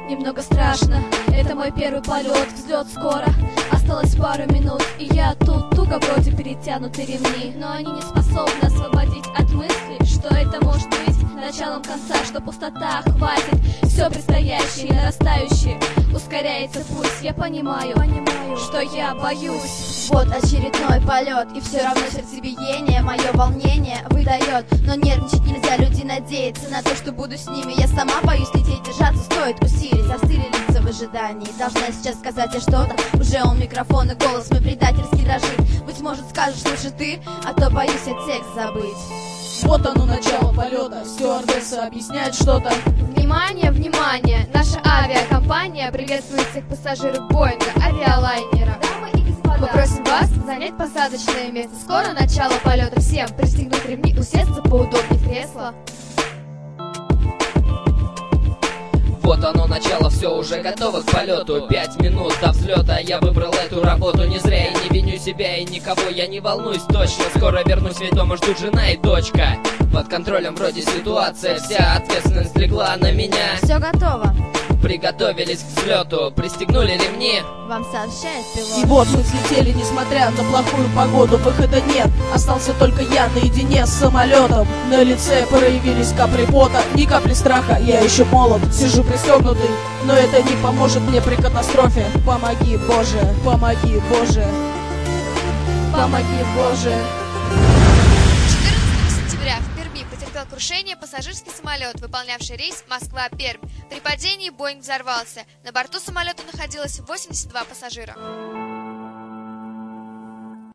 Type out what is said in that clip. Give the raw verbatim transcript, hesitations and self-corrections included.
Немного страшно, это мой первый полет, взлет скоро. Осталось пару минут, и я тут туго вроде перетянуты ремни. Но они не способны освободить от мысли, что это может быть началом конца, что пустота хватит все предстоящее и нарастающее. Ускоряется путь, я понимаю, понимаю, что я боюсь. Вот очередной полет, и все равно сердцебиение мое волнение выдает. Но нервничать нельзя, люди надеются на то, что буду с ними. Я сама боюсь лететь, держаться стоит усилить. Застыли лица в ожидании, должна сейчас сказать я что-то. Уже у микрофона голос мой предательски дрожит. Быть может скажешь лучше ты, а то боюсь я текст забыть. Вот оно начало полета, стюардесса объясняет что-то. Внимание, внимание! Наша авиакомпания приветствует всех пассажиров Боинга, авиалайнера. Мы просим вас занять посадочное место. Скоро начало полета. Всем пристегнуть ремни, усесться поудобнее в кресло. Вот оно начало, все уже готово к полету. Пять минут до взлета, я выбрал эту работу не зря. И не виню себя и никого, я не волнуюсь точно. Скоро вернусь, ведь дома ждут жена и дочка. Под контролем вроде ситуация, вся ответственность легла на меня. Все готово. Приготовились к взлету, пристегнули ремни. Вам сообщает пилот. И вот мы взлетели, несмотря на плохую погоду. Выхода нет, остался только я наедине с самолетом. На лице проявились капли пота, ни капли страха. Я еще молод, сижу пристегнутый, но это не поможет мне при катастрофе. Помоги, Боже, помоги, Боже, помоги, Боже. четырнадцатого сентября в Перми потерпел крушение пассажирский самолет, выполнявший рейс Москва-Пермь. При падении Боинг взорвался. На борту самолета находилось восемьдесят два пассажира.